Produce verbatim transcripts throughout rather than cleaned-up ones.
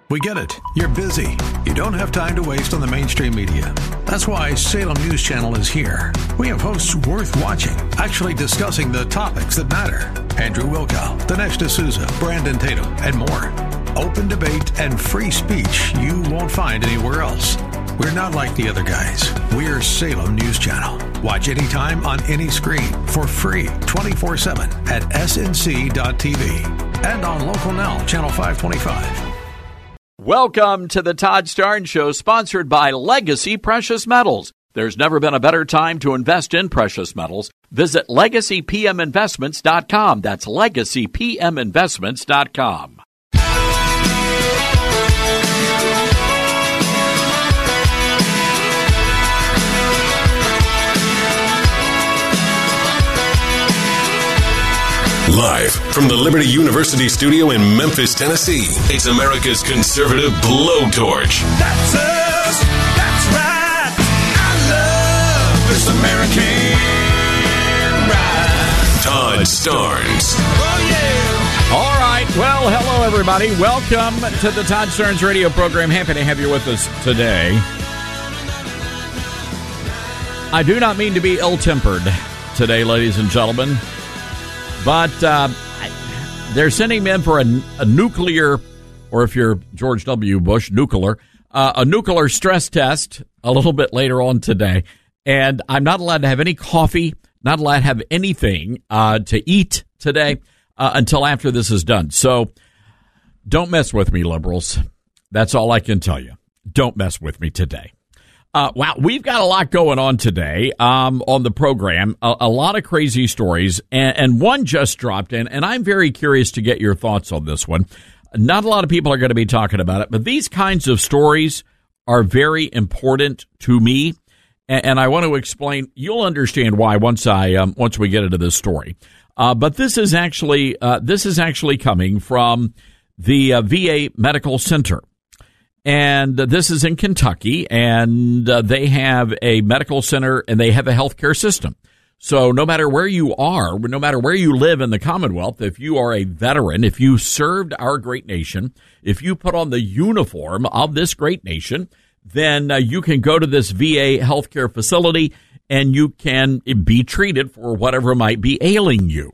We get it. You're busy. You don't have time to waste on the mainstream media. That's why Salem News Channel is here. We have hosts worth watching, actually discussing the topics that matter. Andrew Wilkow, Dinesh D'Souza, Brandon Tatum, and more. Open debate and free speech you won't find anywhere else. We're not like the other guys. We're Salem News Channel. Watch anytime on any screen for free twenty-four seven at S N C dot T V and on Local Now, Channel five twenty-five. Welcome to the Todd Starnes Show, sponsored by Legacy Precious Metals. There's never been a better time to invest in precious metals. Visit legacy p m investments dot com. That's legacy p m investments dot com. Live from the Liberty University studio in Memphis, Tennessee, it's America's conservative blowtorch. That's us. That's right. I love this American ride. Todd Starnes. Oh, yeah. All right. Well, hello, everybody. Welcome to the Todd Starnes radio program. Happy to have you with us today. I do not mean to be ill-tempered today, ladies and gentlemen. But uh, they're sending men for a, a nuclear, or if you're George W. Bush, nuclear, uh, a nuclear stress test a little bit later on today. And I'm not allowed to have any coffee, not allowed to have anything uh, to eat today uh, until after this is done. So don't mess with me, liberals. That's all I can tell you. Don't mess with me today. Uh, wow, we've got a lot going on today um, on the program, a, a lot of crazy stories, and, and one just dropped in, and I'm very curious to get your thoughts on this one. Not a lot of people are going to be talking about it, but these kinds of stories are very important to me, and, and I want to explain. You'll understand why once I um, once we get into this story. Uh, but this is actually uh, this is actually coming from the uh, V A Medical Center. And this is in Kentucky, and uh, they have a medical center, and they have a healthcare system. So no matter where you are, no matter where you live in the Commonwealth, if you are a veteran, if you served our great nation, if you put on the uniform of this great nation, then uh, you can go to this V A healthcare facility, and you can be treated for whatever might be ailing you.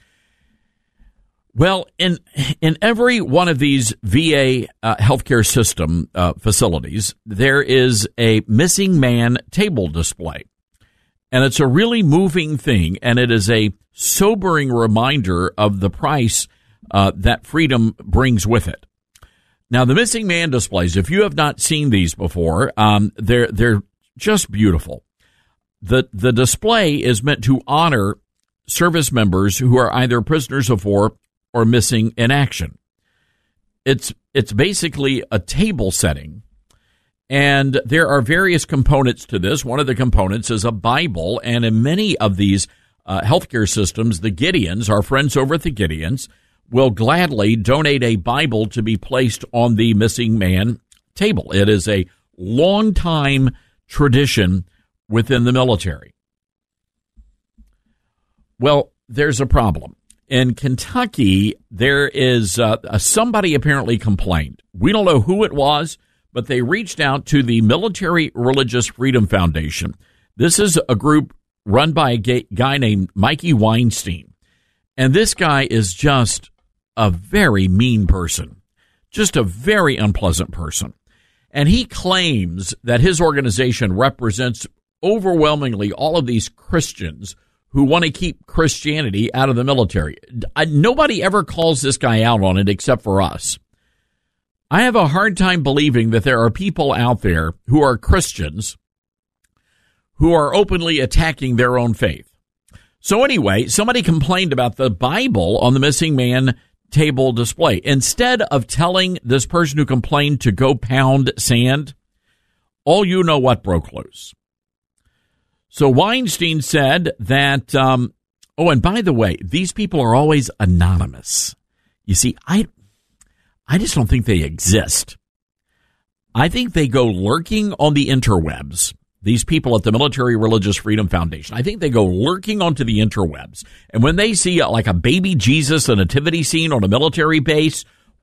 Well, in in every one of these V A uh, healthcare system uh, facilities, there is a missing man table display. And it's a really moving thing, and it is a sobering reminder of the price uh, that freedom brings with it. Now, the missing man displays, if you have not seen these before, um, they're they're just beautiful. The the display is meant to honor service members who are either prisoners of war or missing in action. It's it's basically a table setting, and there are various components to this. One of the components is a Bible, and in many of these uh, healthcare systems, the Gideons, our friends over at the Gideons, will gladly donate a Bible to be placed on the missing man table. It is a long-time tradition within the military. Well, there's a problem. In Kentucky, there is uh, somebody apparently complained. We don't know who it was, but they reached out to the Military Religious Freedom Foundation. This is a group run by a gay, guy named Mikey Weinstein. And this guy is just a very mean person, just a very unpleasant person. And he claims that his organization represents overwhelmingly all of these Christians who want to keep Christianity out of the military. I, nobody ever calls this guy out on it except for us. I have a hard time believing that there are people out there who are Christians who are openly attacking their own faith. So anyway, somebody complained about the Bible on the missing man table display. Instead of telling this person who complained to go pound sand, all you know what broke loose. So Weinstein said that, um, oh, and by the way, these people are always anonymous. You see, I, I just don't think they exist. I think they go lurking on the interwebs. These people at the Military Religious Freedom Foundation, I think they go lurking onto the interwebs. And when they see uh, like a baby Jesus, a nativity scene on a military base,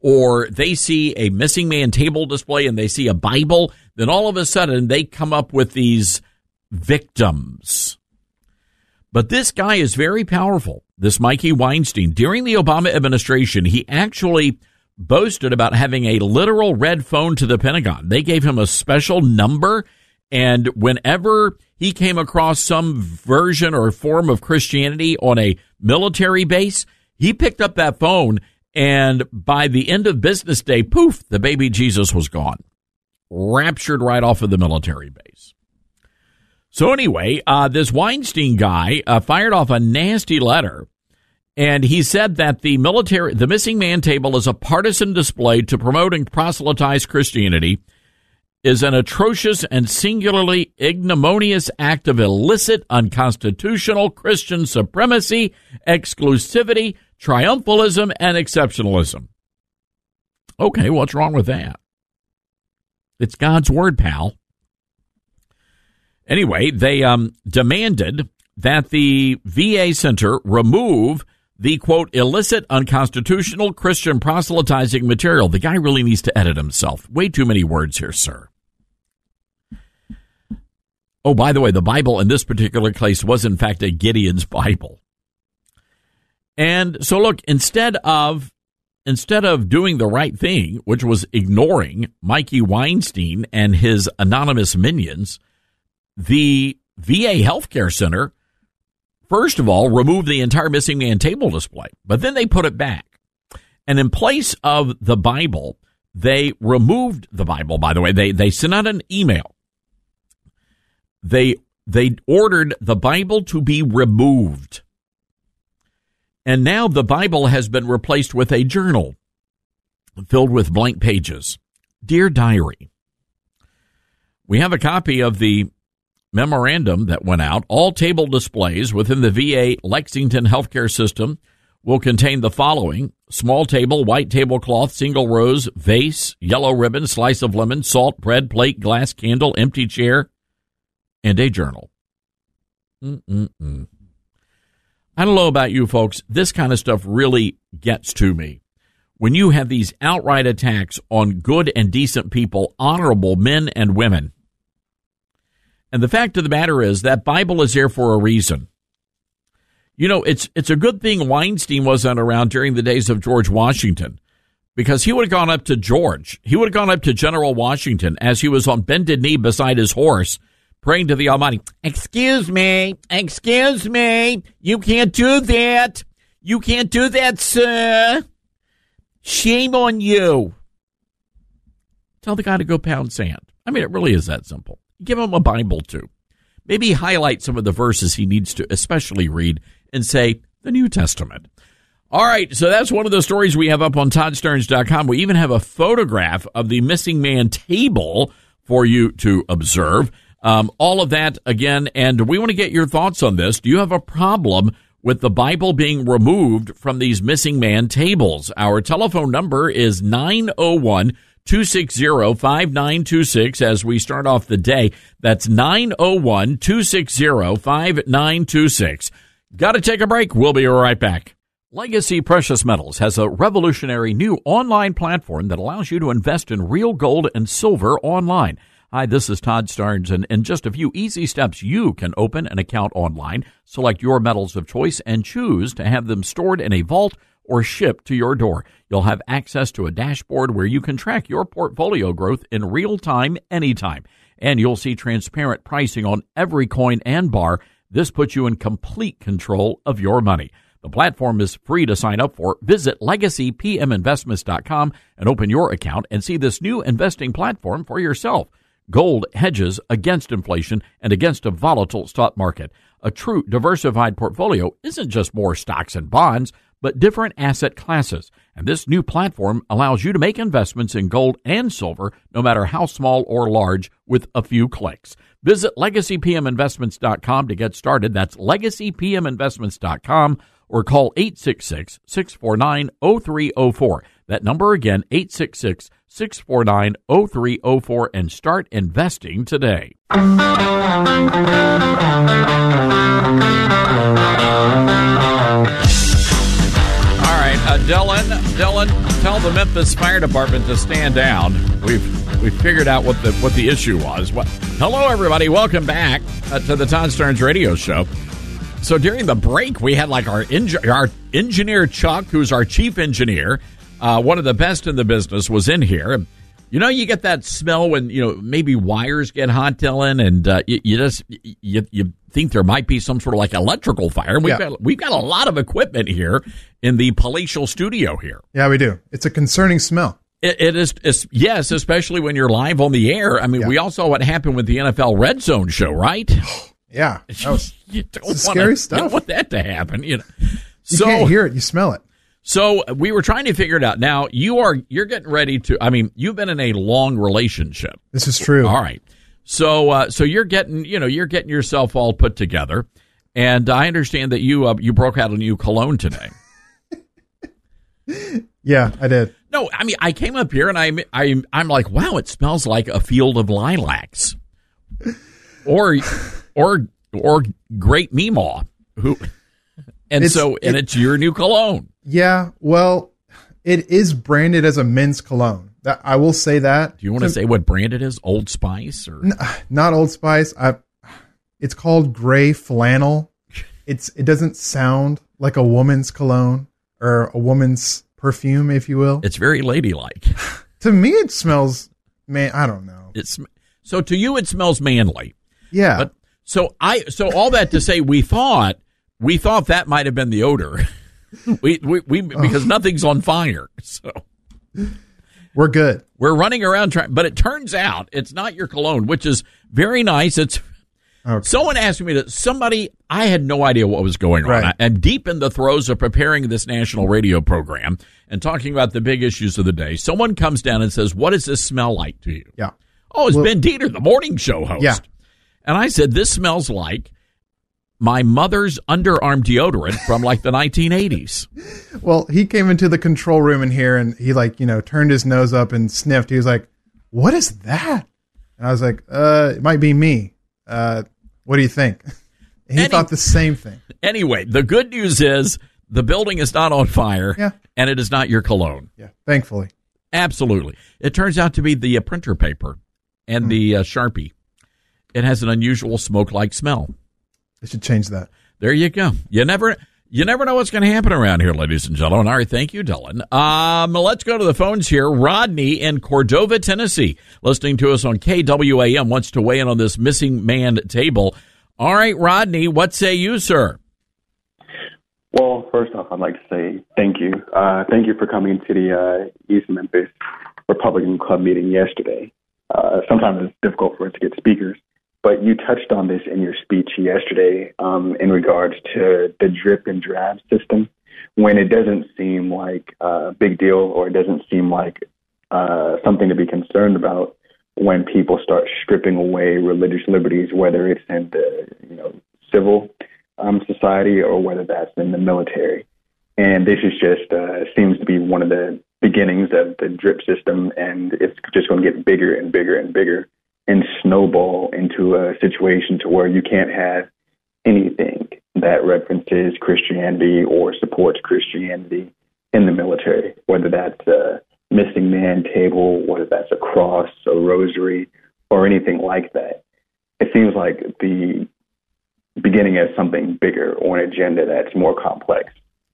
or they see a missing man table display and they see a Bible, then all of a sudden they come up with these victims. But this guy is very powerful, this Mikey Weinstein. During the Obama administration, he actually boasted about having a literal red phone to the Pentagon. They gave him a special number, and whenever he came across some version or form of Christianity on a military base, he picked up that phone, and by the end of business day, poof, the baby Jesus was gone. Raptured right off of the military base. So anyway, uh, this Weinstein guy uh, fired off a nasty letter, and he said that the military, the missing man table is a partisan display to promote and proselytize Christianity, is an atrocious and singularly ignominious act of illicit, unconstitutional Christian supremacy, exclusivity, triumphalism, and exceptionalism. Okay, what's wrong with that? It's God's word, pal. Anyway, they um, demanded that the V A center remove the, quote, illicit, unconstitutional Christian proselytizing material. The guy really needs to edit himself. Way too many words here, sir. Oh, by the way, the Bible in this particular case was, in fact, a Gideon's Bible. And so, look, instead of instead of doing the right thing, which was ignoring Mikey Weinstein and his anonymous minions, the V A Healthcare Center, first of all, removed the entire missing man table display, but then they put it back. And in place of the Bible, they removed the Bible, by the way. They they sent out an email. They they ordered the Bible to be removed. And now the Bible has been replaced with a journal filled with blank pages. Dear Diary, we have a copy of the memorandum that went out. All table displays within the V A Lexington healthcare system will contain the following: small table, white tablecloth, single rose, vase, yellow ribbon, slice of lemon, salt, bread, plate, glass, candle, empty chair, and a journal. Mm-mm-mm. I don't know about you folks. This kind of stuff really gets to me. When you have these outright attacks on good and decent people, honorable men and women. And the fact of the matter is that Bible is there for a reason. You know, it's it's a good thing Weinstein wasn't around during the days of George Washington, because he would have gone up to George. He would have gone up to General Washington as he was on bended knee beside his horse, praying to the Almighty. Excuse me, excuse me, you can't do that. You can't do that, sir. Shame on you. Tell the guy to go pound sand. I mean, it really is that simple. Give him a Bible, too. Maybe highlight some of the verses he needs to especially read and say, the New Testament. All right, so that's one of the stories we have up on Todd Starnes dot com. We even have a photograph of the missing man table for you to observe. Um, all of that, again, and we want to get your thoughts on this. Do you have a problem with the Bible being removed from these missing man tables? Our telephone number is nine oh one, two six zero, five nine two six as we start off the day. That's nine oh one, two six zero, five nine two six. Got to take a break. We'll be right back. Legacy Precious Metals has a revolutionary new online platform that allows you to invest in real gold and silver online. Hi, this is Todd Starnes, and in just a few easy steps, you can open an account online, select your metals of choice, and choose to have them stored in a vault or shipped to your door. You'll have access to a dashboard where you can track your portfolio growth in real time, anytime. And you'll see transparent pricing on every coin and bar. This puts you in complete control of your money. The platform is free to sign up for. Visit legacy p m investments dot com and open your account and see this new investing platform for yourself. Gold hedges against inflation and against a volatile stock market. A true diversified portfolio isn't just more stocks and bonds, but different asset classes. And this new platform allows you to make investments in gold and silver, no matter how small or large, with a few clicks. Visit legacy p m investments dot com to get started. That's legacy p m investments dot com, or call eight six six, six four nine, zero three zero four. That number again, eight six six, six four nine, zero three zero four, and start investing today. All right, Uh, Dylan, Dylan, tell the Memphis Fire Department to stand down. We've we figured out what the what the issue was. Well, hello, everybody. Welcome back uh, to the Todd Starnes Radio Show. So during the break, we had like our enge- our engineer Chuck, who's our chief engineer, uh, one of the best in the business, was in here. You know, you get that smell when, you know, maybe wires get hot, Dylan, and uh, you, you just you, you think there might be some sort of like electrical fire. And we've Yeah. got we've got a lot of equipment here in the palatial studio here. Yeah, we do. It's a concerning smell. It, it is, it's, yes, especially when you're live on the air. I mean, Yeah. we all saw what happened with the N F L Red Zone show, right? Yeah, that was, you don't it's wanna, scary You stuff. don't want that to happen, you know. you So can't hear it. You smell it. So we were trying to figure it out. Now you are you're getting ready to. I mean, you've been in a long relationship. This is true. All right. So uh, so you're getting you know you're getting yourself all put together, and I understand that you uh, you broke out a new cologne today. Yeah, I did. No, I mean I came up here and I I I'm like, wow, it smells like a field of lilacs, or or or great Meemaw who. And It's- so, and it- it's your new cologne. Yeah, well, it is branded as a men's cologne. That I will say that. Do you want to say what brand it is? Old Spice or Not Old Spice. I. It's called Gray Flannel. It's it doesn't sound like a woman's cologne or a woman's perfume, if you will. it's very ladylike. To me, it smells. Man, I don't know. It's so to you it smells manly. Yeah, But so I so all that to say we thought we thought that might have been the odor. we, we we because nothing's on fire. So we're good. we're running around trying, but it turns out it's not your cologne, which is very nice. It's Okay. someone asked me that somebody I had no idea what was going on. Right. I, I'm deep in the throes of preparing this national radio program and talking about the big issues of the day. Someone comes down and says, "What does this smell like to you?" Yeah. Oh, it's Well- Ben Dieter, the morning show host. Yeah. And I said, this smells like my mother's underarm deodorant from like the nineteen eighties. Well, he came into the control room in here and he like, you know, turned his nose up and sniffed. He was like, "What is that?" And I was like, uh, it might be me. Uh, what do you think? And he Any- thought the same thing. Anyway, the good news is the building is not on fire Yeah. and it is not your cologne. Yeah. Thankfully. Absolutely. It turns out to be the uh, printer paper and the uh, Sharpie. It has an unusual smoke-like smell. I should change that. There you go. You never you never know what's going to happen around here, ladies and gentlemen. All right, thank you, Dylan. Um, let's go to the phones here. Rodney in Cordova, Tennessee, listening to us on K W A M, wants to weigh in on this missing man table. All right, Rodney, what say you, sir? Well, first off, I'd like to say thank you. Uh, thank you for coming to the uh, East Memphis Republican Club meeting yesterday. Uh, sometimes it's difficult for us to get speakers, but you touched on this in your speech yesterday um, in regards to the drip and drab system, when it doesn't seem like a big deal or it doesn't seem like uh, something to be concerned about when people start stripping away religious liberties, whether it's in the you know civil um, society or whether that's in the military. And this is just uh, seems to be one of the beginnings of the drip system, and it's just going to get bigger and bigger and bigger and snowball into a situation to where you can't have anything that references Christianity or supports Christianity in the military, whether that's a missing man table, whether that's a cross, a rosary, or anything like that. It seems like the beginning of something bigger or an agenda that's more complex.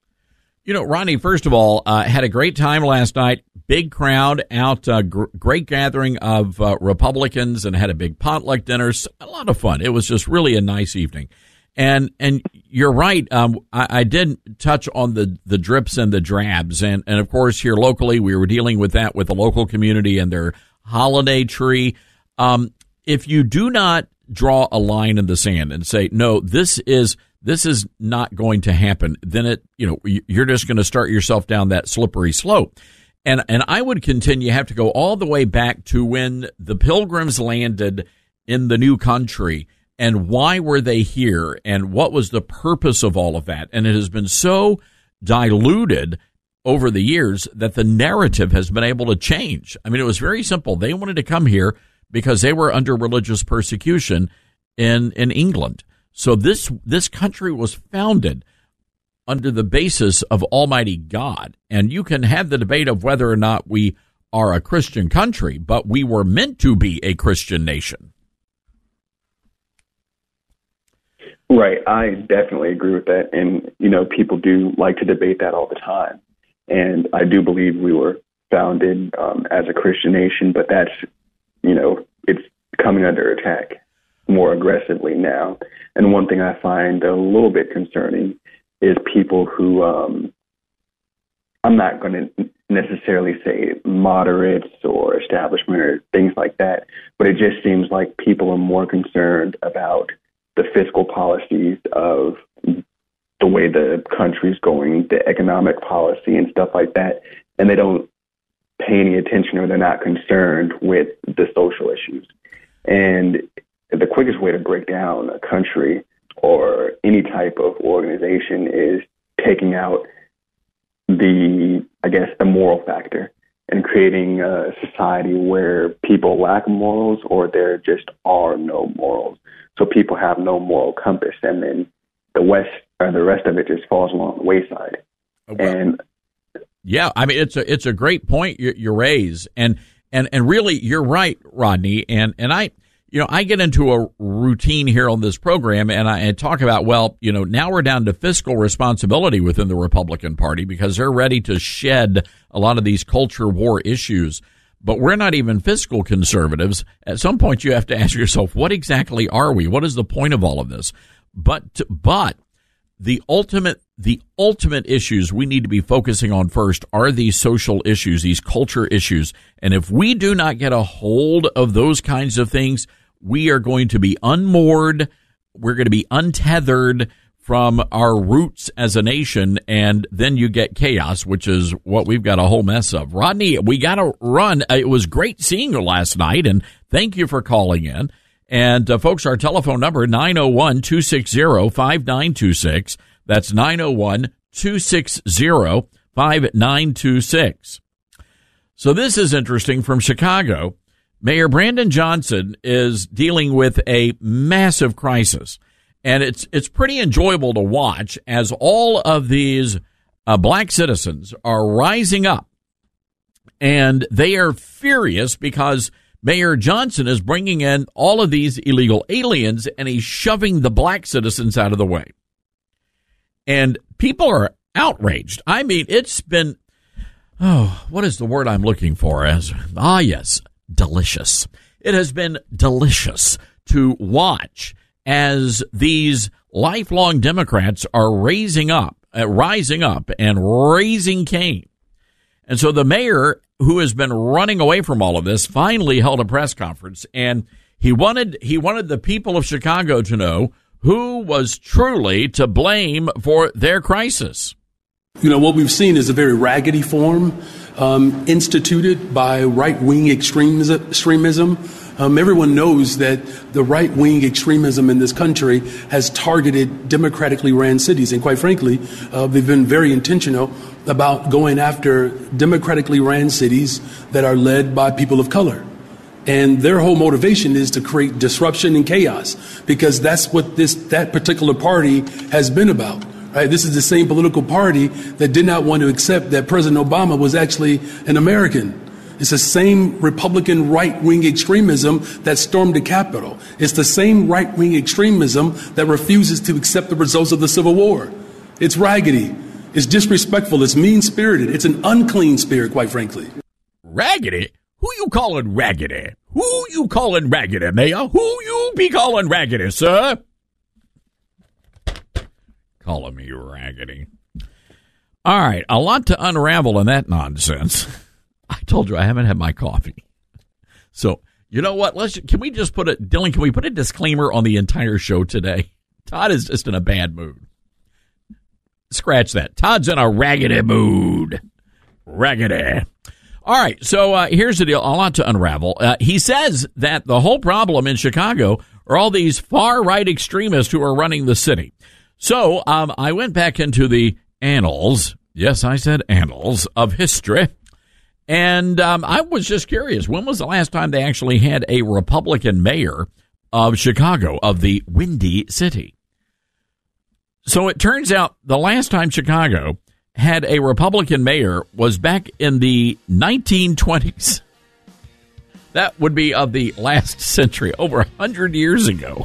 You know, Rodney, first of all, uh, had a great time last night. Big crowd out, uh, gr- great gathering of uh, Republicans, and had a big potluck dinner. A lot of fun. It was just really a nice evening. And and you're right. Um, I, I did touch on the, the drips and the drabs. And, and, of course, here locally, we were dealing with that with the local community and their holiday tree. Um, if you do not draw a line in the sand and say, no, this is this is not going to happen, then it you know you're just going to start yourself down that slippery slope. And and I would continue. You have to go all the way back to when the Pilgrims landed in the new country. And why were they here? And what was the purpose of all of that? And it has been so diluted over the years that the narrative has been able to change. I mean, it was very simple. They wanted to come here because they were under religious persecution in, in England. So this this country was founded under the basis of Almighty God. And you can have the debate of whether or not we are a Christian country, but we were meant to be a Christian nation. Right. I definitely agree with that. And, you know, people do like to debate that all the time. And I do believe we were founded um, as a Christian nation, but that's, you know, it's coming under attack more aggressively now. And one thing I find a little bit concerning is people who, um, I'm not going to necessarily say moderates or establishment or things like that, but it just seems like people are more concerned about the fiscal policies of the way the country's going, the economic policy and stuff like that, and they don't pay any attention or they're not concerned with the social issues. And the quickest way to break down a country or any type of organization is taking out the, I guess, the moral factor and creating a society where people lack morals or there just are no morals. So people have no moral compass, and then the West or the rest of it just falls along the wayside. Well, and yeah, I mean, it's a it's a great point you, you raise, and and and really, you're right, Rodney. And and I, you know, I get into a routine here on this program, and I and talk about, well, you know, now we're down to fiscal responsibility within the Republican Party because they're ready to shed a lot of these culture war issues. But we're not even fiscal conservatives. At some point, you have to ask yourself, what exactly are we? What is the point of all of this? But but the ultimate the ultimate issues we need to be focusing on first are these social issues, these culture issues. And if we do not get a hold of those kinds of things, we are going to be unmoored. We're going to be untethered from our roots as a nation, and then you get chaos, which is what we've got a whole mess of. Rodney, we got to run. It was great seeing you last night, and thank you for calling in. And, uh, folks, our telephone number, nine oh one, two six zero, five nine two six. That's nine oh one, two six zero, five nine two six. So this is interesting from Chicago. Mayor Brandon Johnson is dealing with a massive crisis. And it's it's pretty enjoyable to watch as all of these uh, black citizens are rising up. And they are furious because Mayor Johnson is bringing in all of these illegal aliens, and he's shoving the black citizens out of the way. And people are outraged. I mean, it's been, oh, what is the word I'm looking for? As ah, yes, delicious. It has been delicious to watch as these lifelong Democrats are raising up, uh, rising up and raising Cain. And so the mayor, who has been running away from all of this, finally held a press conference, and he wanted he wanted the people of Chicago to know who was truly to blame for their crisis. You know, what we've seen is a very raggedy form um, instituted by right-wing extremism. extremism. Um, everyone knows that the right-wing extremism in this country has targeted democratically ran cities. And quite frankly, uh, they've been very intentional about going after democratically ran cities that are led by people of color. And their whole motivation is to create disruption and chaos, because that's what this that particular party has been about. Right? This is the same political party that did not want to accept that President Obama was actually an American. It's the same Republican right-wing extremism that stormed the Capitol. It's the same right-wing extremism that refuses to accept the results of the Civil War. It's raggedy. It's disrespectful. It's mean-spirited. It's an unclean spirit, quite frankly. Raggedy? Who you calling raggedy? Who you calling raggedy, Mayor? Who you be calling raggedy, sir? Calling me raggedy. All right, a lot to unravel in that nonsense. I told you I haven't had my coffee. So, you know what? Let's can we just put a Dylan, can we put a disclaimer on the entire show today? Todd is just in a bad mood. Scratch that. Todd's in a raggedy mood. Raggedy. All right, so uh, here's the deal. A lot to unravel. Uh, he says that the whole problem in Chicago are all these far-right extremists who are running the city. So um, I went back into the annals, yes, I said annals, of history, and um, I was just curious. When was the last time they actually had a Republican mayor of Chicago, of the Windy City? So it turns out the last time Chicago had a Republican mayor was back in the nineteen twenties. That would be of the last century, over one hundred years ago.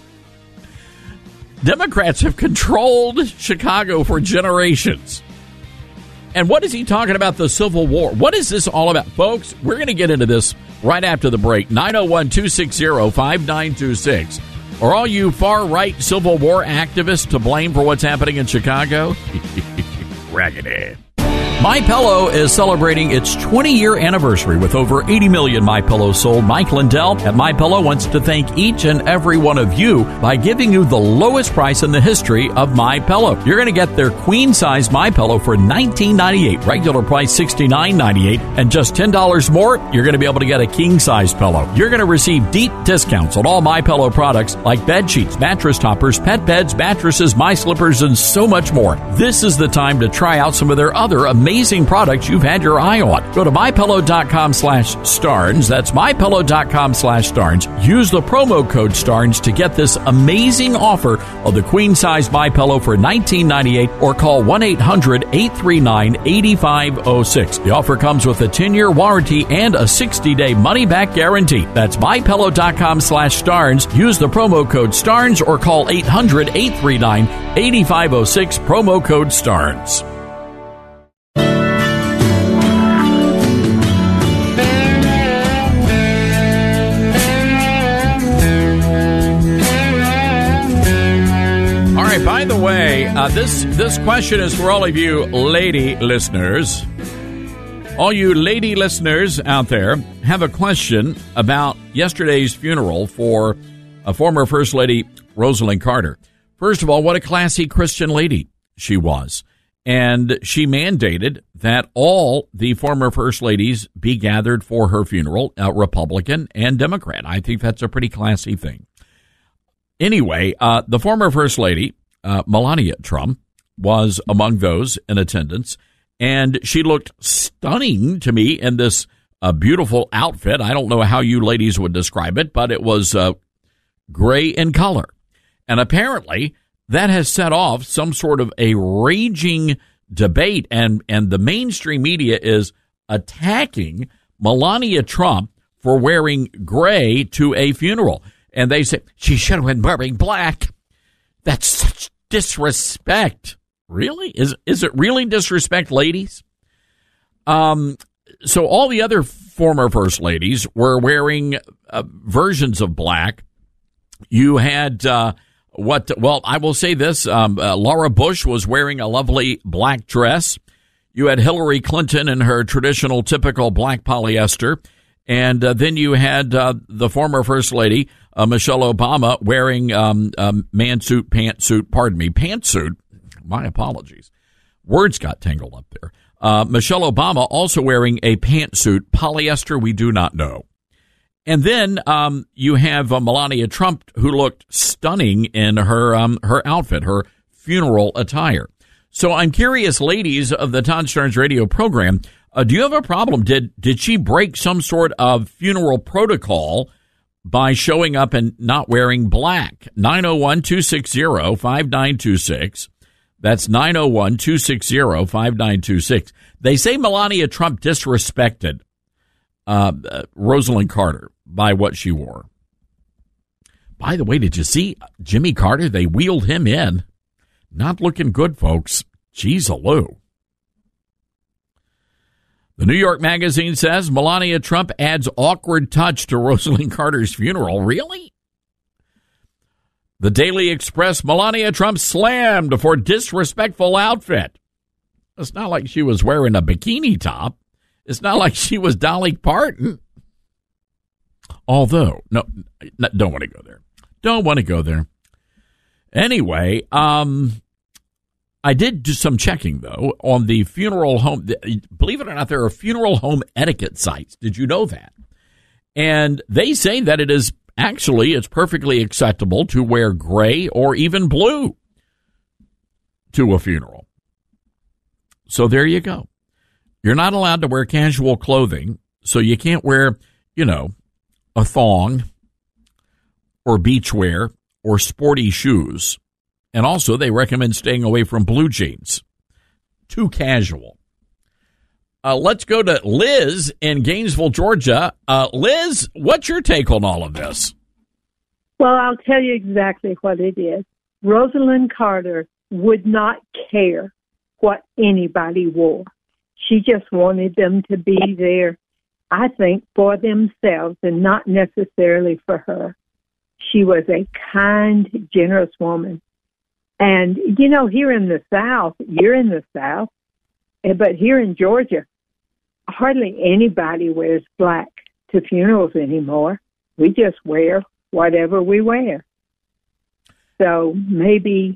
Democrats have controlled Chicago for generations. And what is he talking about, the Civil War? What is this all about? Folks, we're going to get into this right after the break. nine oh one, two six zero, five nine two six. Are all you far-right Civil War activists to blame for what's happening in Chicago? Raggedy. MyPillow is celebrating its twenty-year anniversary with over eighty million MyPillows sold. Mike Lindell at MyPillow wants to thank each and every one of you by giving you the lowest price in the history of MyPillow. You're going to get their queen-size MyPillow for nineteen ninety-eight dollars, regular price sixty-nine ninety-eight, and just ten dollars more, you're going to be able to get a king-size pillow. You're going to receive deep discounts on all MyPillow products like bed sheets, mattress toppers, pet beds, mattresses, My Slippers, and so much more. This is the time to try out some of their other amazing Amazing products you've had your eye on. Go to mypillow.com slash Starnes. That's mypillow.com slash Starnes. Use the promo code Starnes to get this amazing offer of the queen size MyPillow for nineteen ninety-eight dollars or call one eight hundred, eight three nine, eight five zero six. The offer comes with a ten-year warranty and a sixty-day money-back guarantee. That's mypillow.com slash Starnes. Use the promo code Starnes or call eight hundred, eight three nine, eight five zero six. Promo code Starnes. By the way, uh, this this question is for all of you lady listeners. All you lady listeners out there have a question about yesterday's funeral for a former First Lady Rosalynn Carter. First of all, what a classy Christian lady she was. And she mandated that all the former First Ladies be gathered for her funeral, uh, Republican and Democrat. I think that's a pretty classy thing. Anyway, uh, the former First Lady, Uh, Melania Trump, was among those in attendance, and she looked stunning to me in this uh, beautiful outfit. I don't know how you ladies would describe it, but it was uh, gray in color. And apparently that has set off some sort of a raging debate, and, and the mainstream media is attacking Melania Trump for wearing gray to a funeral. And they say she should have been wearing black. That's such disrespect. Really? Is is it really disrespect, ladies? Um. So all the other former First Ladies were wearing uh, versions of black. You had uh, what? Well, I will say this. Um, uh, Laura Bush was wearing a lovely black dress. You had Hillary Clinton in her traditional, typical black polyester. And uh, then you had uh, the former First Lady, uh, Michelle Obama, wearing um, um, man suit, pantsuit, pardon me, pantsuit. My apologies. Words got tangled up there. Uh, Michelle Obama also wearing a pantsuit, polyester, we do not know. And then um, you have uh, Melania Trump, who looked stunning in her um, her outfit, her funeral attire. So I'm curious, ladies of the Todd Starnes radio program, Uh, do you have a problem? Did did she break some sort of funeral protocol by showing up and not wearing black? nine oh one, two six zero, five nine two six. That's nine oh one, two six zero, five nine two six. They say Melania Trump disrespected uh, uh, Rosalynn Carter by what she wore. By the way, did you see Jimmy Carter? They wheeled him in. Not looking good, folks. Jeez-a-loo. The New York Magazine says Melania Trump adds awkward touch to Rosalynn Carter's funeral. Really? The Daily Express, Melania Trump slammed for disrespectful outfit. It's not like she was wearing a bikini top. It's not like she was Dolly Parton. Although, no, no don't want to go there. Don't want to go there. Anyway, um... I did do some checking, though, on the funeral home. Believe it or not, there are funeral home etiquette sites. Did you know that? And they say that it is actually, it's perfectly acceptable to wear gray or even blue to a funeral. So there you go. You're not allowed to wear casual clothing, so you can't wear, you know, a thong or beachwear or sporty shoes And also, they recommend staying away from blue jeans. Too casual. Uh, let's go to Liz in Gainesville, Georgia. Uh, Liz, what's your take on all of this? Well, I'll tell you exactly what it is. Rosalind Carter would not care what anybody wore. She just wanted them to be there, I think, for themselves and not necessarily for her. She was a kind, generous woman. And, you know, here in the South, you're in the South, but here in Georgia, hardly anybody wears black to funerals anymore. We just wear whatever we wear. So maybe,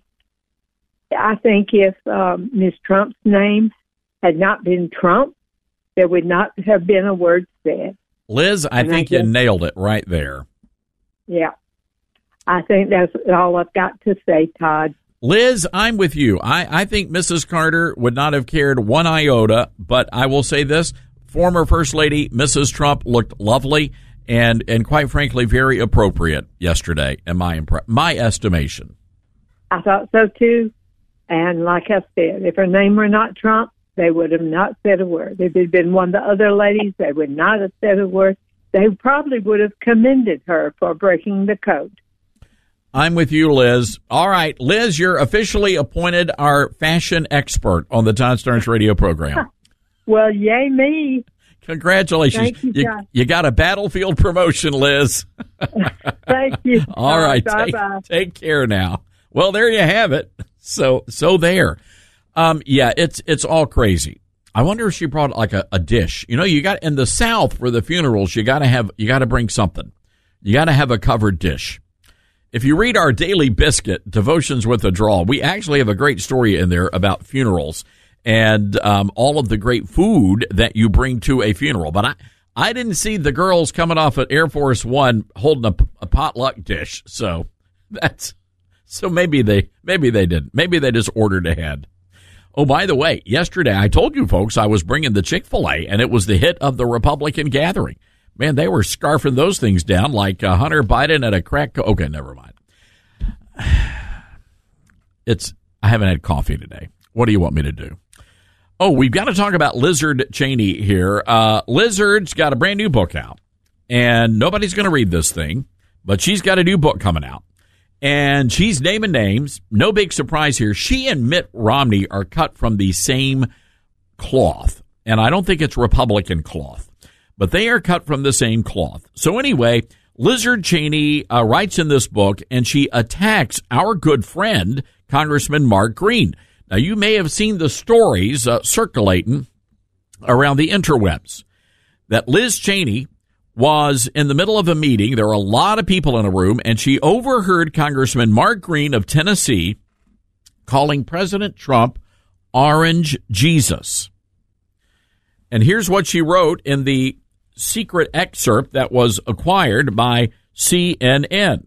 I think if um, Miz Trump's name had not been Trump, there would not have been a word said. Liz, I and think I you nailed it right there. Yeah. I think that's all I've got to say, Todd. Liz, I'm with you. I, I think Missus Carter would not have cared one iota, but I will say this. Former First Lady Missus Trump looked lovely and, and quite frankly, very appropriate yesterday, in my, impre- my estimation. I thought so, too. And like I said, if her name were not Trump, they would have not said a word. If it had been one of the other ladies, they would not have said a word. They probably would have commended her for breaking the code. I'm with you, Liz. All right, Liz, you're officially appointed our fashion expert on the Todd Starnes radio program. Well, yay me. Congratulations. Thank you, you, John. you got a battlefield promotion, Liz. Thank you. All right, bye, take, bye. take care now. Well, there you have it. So so there. Um, yeah, it's it's all crazy. I wonder if she brought like a, a dish. You know, you got in the South for the funerals, you got to have you got to bring something. You got to have a covered dish. If you read our Daily Biscuit, Devotions with a Draw, we actually have a great story in there about funerals and um, all of the great food that you bring to a funeral. But I, I didn't see the girls coming off at Air Force One holding a, a potluck dish. So that's so maybe they maybe they didn't. Maybe they just ordered ahead. Oh, by the way, yesterday I told you folks I was bringing the Chick-fil-A, and it was the hit of the Republican gathering. Man, they were scarfing those things down like uh, Hunter Biden at a crack. Co- okay, never mind. It's I haven't had coffee today. What do you want me to do? Oh, we've got to talk about Lizard Cheney here. Uh, Lizard's got a brand new book out, and nobody's going to read this thing, but she's got a new book coming out, and she's naming names. No big surprise here. She and Mitt Romney are cut from the same cloth, and I don't think it's Republican cloth. But they are cut from the same cloth. So anyway, Lizard Cheney uh, writes in this book, and she attacks our good friend, Congressman Mark Green. Now, you may have seen the stories uh, circulating around the interwebs that Liz Cheney was in the middle of a meeting. There were a lot of people in a room, and she overheard Congressman Mark Green of Tennessee calling President Trump Orange Jesus. And here's what she wrote in the secret excerpt that was acquired by C N N.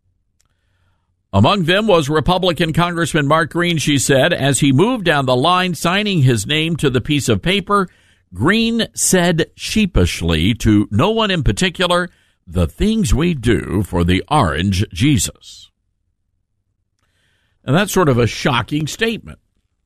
Among them was Republican Congressman Mark Green, she said. As he moved down the line, signing his name to the piece of paper, Green said sheepishly to no one in particular, "The things we do for the Orange Jesus." And that's sort of a shocking statement,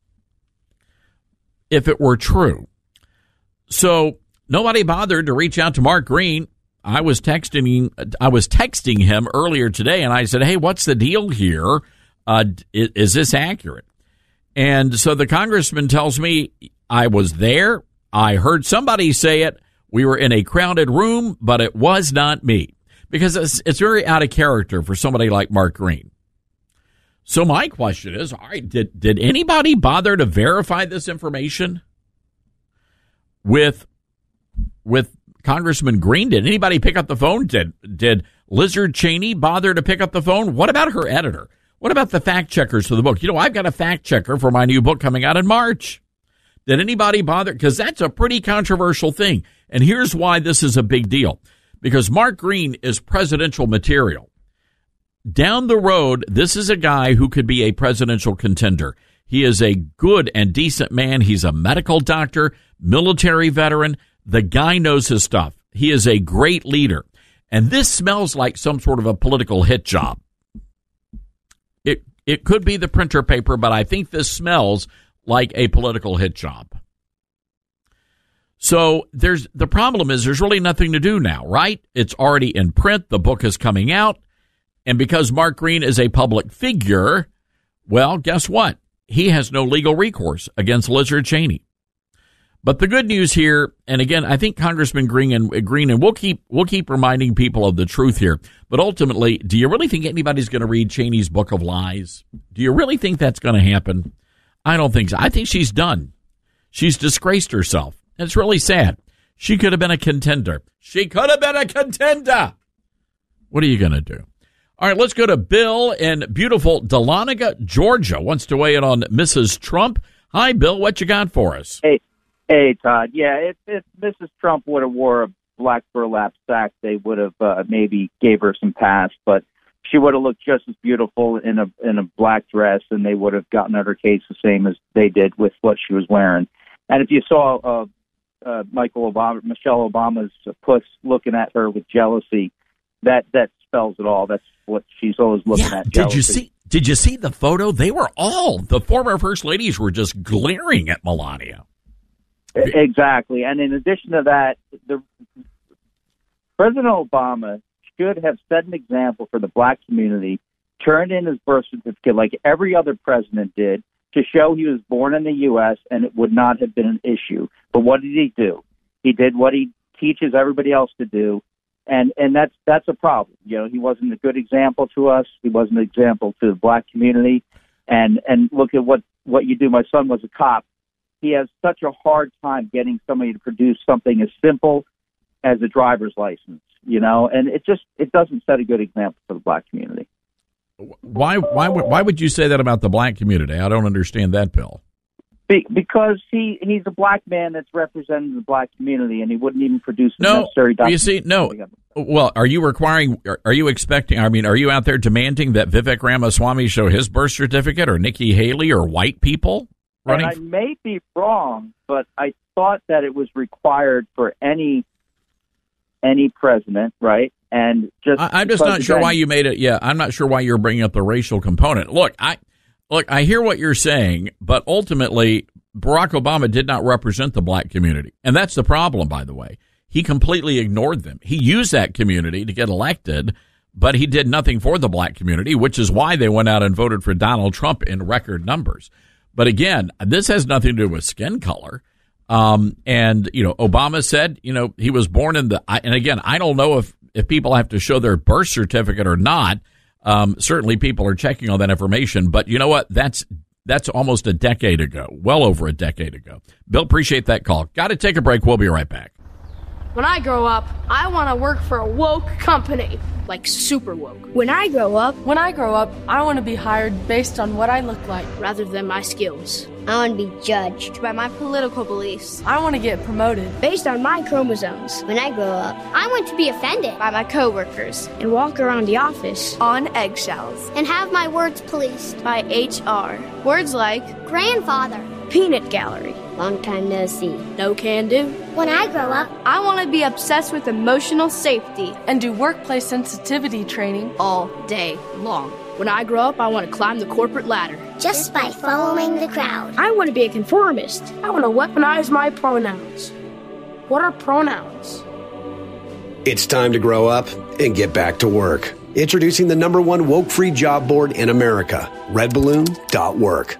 if it were true. So nobody bothered to reach out to Mark Green. I was texting I was texting him earlier today, and I said, hey, what's the deal here? Uh, is, is this accurate? And so the congressman tells me, I was there. I heard somebody say it. We were in a crowded room, but it was not me. Because it's, it's very out of character for somebody like Mark Green. So my question is, all right, did, did anybody bother to verify this information with with Congressman Green? Did anybody pick up the phone? Did did Lizard Cheney bother to pick up the phone? What about her editor? What about the fact checkers for the book? You know, I've got a fact checker for my new book coming out in March. Did anybody bother? Because that's a pretty controversial thing. And here's why this is a big deal. Because Mark Green is presidential material. Down the road, this is a guy who could be a presidential contender. He is a good and decent man. He's a medical doctor, military veteran. The guy knows his stuff. He is a great leader. And this smells like some sort of a political hit job. It It could be the printer paper, but I think this smells like a political hit job. So there's the problem is there's really nothing to do now, right? It's already in print. The book is coming out. And because Mark Green is a public figure, well, guess what? He has no legal recourse against Liz Cheney. But the good news here, and again, I think Congressman Green and Green, and we'll keep we'll keep reminding people of the truth here. But ultimately, do you really think anybody's going to read Cheney's Book of Lies? Do you really think that's going to happen? I don't think so. I think she's done. She's disgraced herself. And it's really sad. She could have been a contender. She could have been a contender. What are you going to do? All right, let's go to Bill in beautiful Dahlonega, Georgia. Wants to weigh in on Missus Trump. Hi, Bill. What you got for us? Hey, hey, Todd. Yeah, if, if Missus Trump would have wore a black burlap sack, they would have uh, maybe gave her some pass. But she would have looked just as beautiful in a in a black dress, and they would have gotten at her case the same as they did with what she was wearing. And if you saw uh, uh, Michael Obama, Michelle Obama's puss looking at her with jealousy, that that spells it all. That's what she's always looking yeah, at. Jealousy. Did you see? Did you see the photo? They were all the former first ladies were just glaring at Melania. Exactly, and in addition to that, the President Obama should have set an example for the black community, turned in his birth certificate like every other president did to show he was born in the U S and it would not have been an issue. But what did he do? He did what he teaches everybody else to do, and and that's that's a problem. You know, he wasn't a good example to us. He wasn't an example to the black community. And and look at what, what you do. My son was a cop. He has such a hard time getting somebody to produce something as simple as a driver's license, you know, and it just it doesn't set a good example for the black community. Why why would why would you say that about the black community? I don't understand that, Bill. Be, because he, he's a black man that's representing the black community, and he wouldn't even produce the no, necessary documents. You see, no. Well, are you requiring? Are, are you expecting? I mean, are you out there demanding that Vivek Ramaswamy show his birth certificate, or Nikki Haley, or white people running? And I may be wrong, but I thought that it was required for any any president, right? And just I, I'm just not sure why you made it. Yeah, I'm not sure why you're bringing up the racial component. Look, I look, I hear what you're saying, but ultimately, Barack Obama did not represent the black community, and that's the problem. By the way, he completely ignored them. He used that community to get elected, but he did nothing for the black community, which is why they went out and voted for Donald Trump in record numbers. But again, this has nothing to do with skin color. Um, and, you know, Obama said, you know, he was born in the, and again, I don't know if, if people have to show their birth certificate or not. Um, certainly people are checking all that information, but you know what? That's, that's almost a decade ago, well over a decade ago. Bill, appreciate that call. Got to take a break. We'll be right back. When I grow up, I want to work for a woke company, like super woke. When I grow up, when I grow up, I want to be hired based on what I look like, rather than my skills. I want to be judged by my political beliefs. I want to get promoted based on my chromosomes. When I grow up, I want to be offended by my coworkers and walk around the office on eggshells and have my words policed by H R. Words like grandfather, peanut gallery, long time no see, no can do. When I grow up, I want to be obsessed with emotional safety and do workplace sensitivity training all day long. When I grow up, I want to climb the corporate ladder just by following the crowd. I want to be a conformist. I want to weaponize my pronouns. What are pronouns? It's time to grow up and get back to work. Introducing the number one woke-free job board in America, red balloon dot work.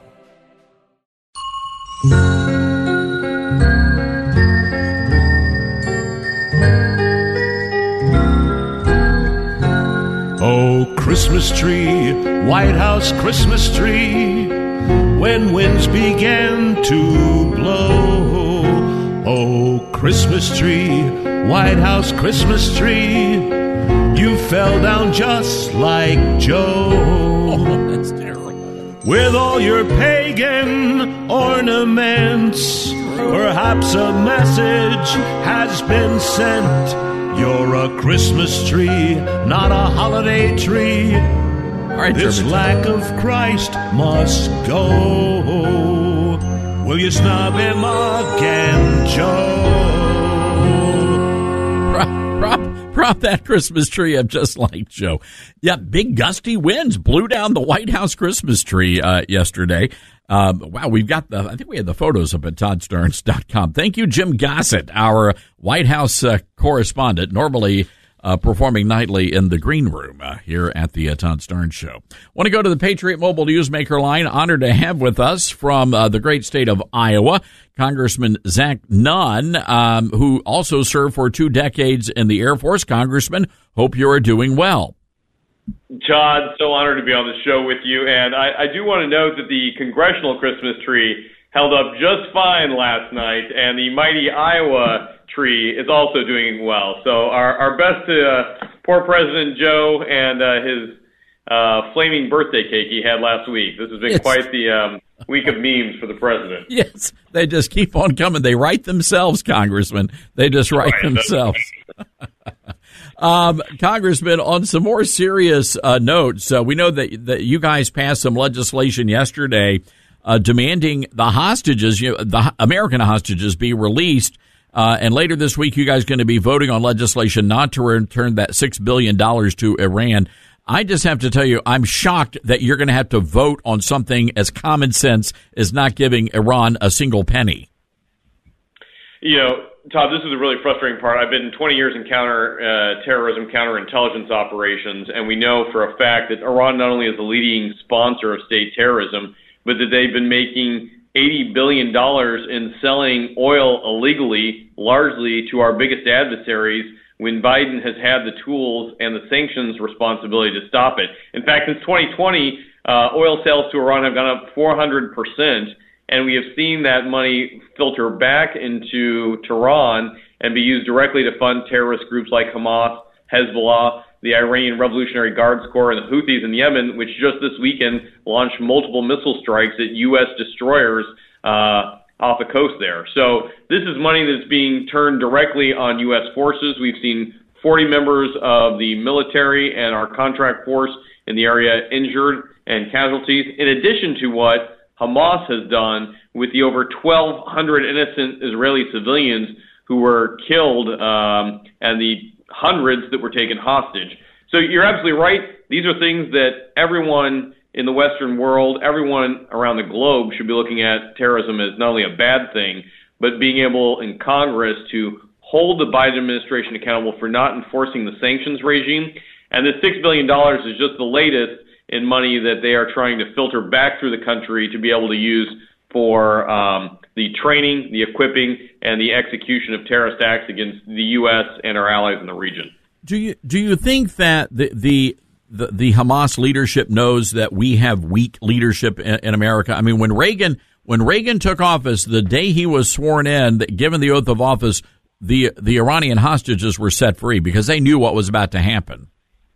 Oh, Christmas tree, White House Christmas tree, when winds began to blow. Oh, Christmas tree, White House Christmas tree, you fell down just like Joe. Oh, that's terrible. With all your pagan ornaments, perhaps a message has been sent. You're a Christmas tree, not a holiday tree. All right, this German lack of Christ must go. Will you snub him again, Joe? Rob, Rob, Prop that Christmas tree up just like Joe. Yeah, big gusty winds blew down the White House Christmas tree uh, yesterday. Um, wow, we've got the, I think we had the photos up at Todd Starnes dot com. Thank you, Jim Gossett, our White House uh, correspondent, normally uh, performing nightly in the green room uh, here at the uh, Todd Starnes Show. Want to go to the Patriot Mobile Newsmaker line. Honored to have with us from uh, the great state of Iowa, Congressman Zach Nunn, um, who also served for two decades in the Air Force. Congressman, hope you are doing well. Todd, so honored to be on the show with you. And I, I do want to note that the congressional Christmas tree held up just fine last night, and the mighty Iowa tree is also doing well. So our, our best to uh, poor President Joe and uh, his uh, flaming birthday cake he had last week. This has been yes. quite the um, week of memes for the president. Yes, they just keep on coming. They write themselves, Congressman. They just write right. themselves. Um, Congressman, on some more serious uh, notes, uh, we know that, that you guys passed some legislation yesterday uh, demanding the hostages, you know, the American hostages, be released. Uh, and later this week, you guys are going to be voting on legislation not to return that six billion dollars to Iran. I just have to tell you, I'm shocked that you're going to have to vote on something as common sense as not giving Iran a single penny. You know, Todd, this is a really frustrating part. I've been twenty years in counter uh, terrorism, counterintelligence operations, and we know for a fact that Iran not only is the leading sponsor of state terrorism, but that they've been making eighty billion dollars in selling oil illegally, largely to our biggest adversaries, when Biden has had the tools and the sanctions responsibility to stop it. In fact, since twenty twenty, uh, oil sales to Iran have gone up four hundred percent. And we have seen that money filter back into Tehran and be used directly to fund terrorist groups like Hamas, Hezbollah, the Iranian Revolutionary Guards Corps, and the Houthis in Yemen, which just this weekend launched multiple missile strikes at U S destroyers uh, off the coast there. So this is money that's being turned directly on U S forces. We've seen forty members of the military and our contract force in the area injured and casualties, in addition to what Hamas has done with the over twelve hundred innocent Israeli civilians who were killed um, and the hundreds that were taken hostage. So you're absolutely right. These are things that everyone in the Western world, everyone around the globe should be looking at terrorism as not only a bad thing, but being able in Congress to hold the Biden administration accountable for not enforcing the sanctions regime. And this six billion dollars is just the latest in money that they are trying to filter back through the country to be able to use for um, the training, the equipping, and the execution of terrorist acts against the U S and our allies in the region. Do you do you think that the the the, the Hamas leadership knows that we have weak leadership in, in America? I mean, when Reagan when Reagan took office, the day he was sworn in, given the oath of office, the the Iranian hostages were set free because they knew what was about to happen.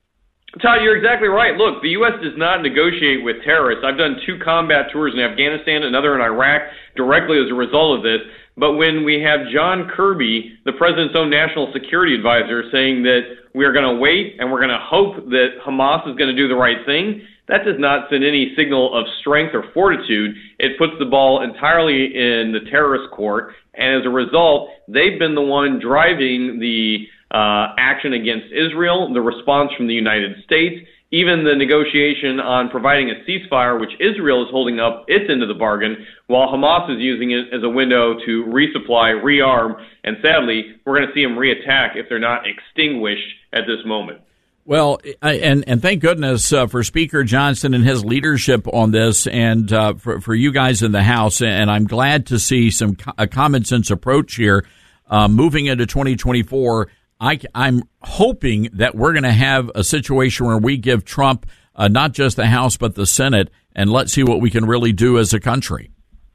Todd, you're exactly right. Look, the U S does not negotiate with terrorists. I've done two combat tours in Afghanistan, another in Iraq, directly as a result of this. But when we have John Kirby, the president's own national security advisor, saying that we are going to wait and we're going to hope that Hamas is going to do the right thing, that does not send any signal of strength or fortitude. It puts the ball entirely in the terrorist court. And as a result, they've been the one driving the Uh, action against Israel, the response from the United States, even the negotiation on providing a ceasefire, which Israel is holding up its end of the bargain, while Hamas is using it as a window to resupply, rearm, and sadly, we're going to see them reattack if they're not extinguished at this moment. Well, and and thank goodness uh, for Speaker Johnson and his leadership on this, and uh, for, for you guys in the House, and I'm glad to see some co- a common sense approach here uh, moving into twenty twenty-four. I, I'm hoping that we're going to have a situation where we give Trump uh, not just the House but the Senate, and let's see what we can really do as a country.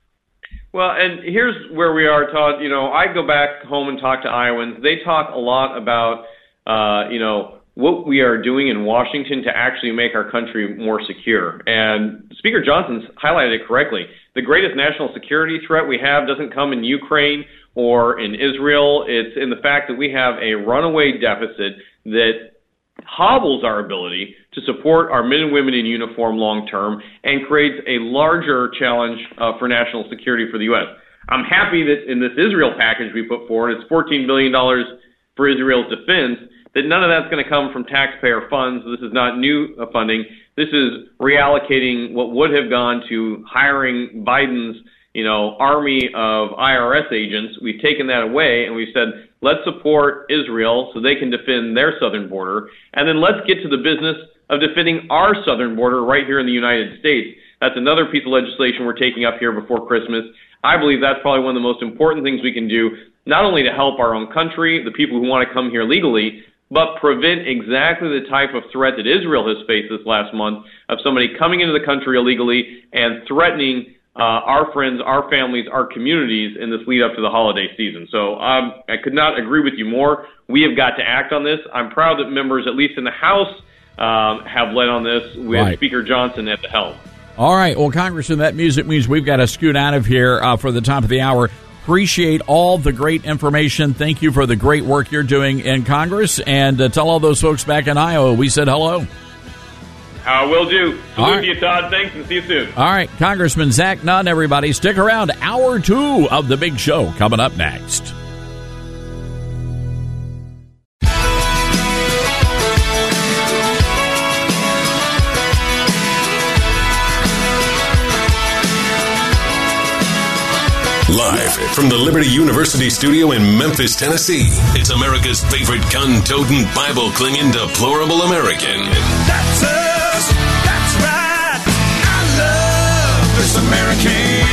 Well, and here's where we are, Todd. You know, I go back home and talk to Iowans. They talk a lot about, uh, you know, what we are doing in Washington to actually make our country more secure. And Speaker Johnson's highlighted it correctly. The greatest national security threat we have doesn't come in Ukraine or in Israel. It's in the fact that we have a runaway deficit that hobbles our ability to support our men and women in uniform long term and creates a larger challenge uh, for national security for the U S. I'm happy that in this Israel package we put forward, it's fourteen billion dollars for Israel's defense, that none of that's going to come from taxpayer funds. This is not new funding. This is reallocating what would have gone to hiring Biden's, you know, army of I R S agents. We've taken that away, and we've said, let's support Israel so they can defend their southern border, and then let's get to the business of defending our southern border right here in the United States. That's another piece of legislation we're taking up here before Christmas. I believe that's probably one of the most important things we can do, not only to help our own country, the people who want to come here legally, but prevent exactly the type of threat that Israel has faced this last month of somebody coming into the country illegally and threatening uh, our friends, our families, our communities in this lead up to the holiday season. So um, I could not agree with you more. We have got to act on this. I'm proud that members, at least in the House, um, have led on this with Right. Speaker Johnson at the helm. All right. Well, Congressman, that music means we've got to scoot out of here uh, for the top of the hour. Appreciate all the great information. Thank you for the great work you're doing in Congress. And uh, tell all those folks back in Iowa we said hello. Uh, will do. All Salute right. to you, Todd. Thanks, and see you soon. All right. Congressman Zach Nunn, everybody. Stick around. Hour two of The Big Show coming up next. Live from the Liberty University studio in Memphis, Tennessee, it's America's favorite gun-toting, Bible-clinging, deplorable American. That's us. That's right. I love this American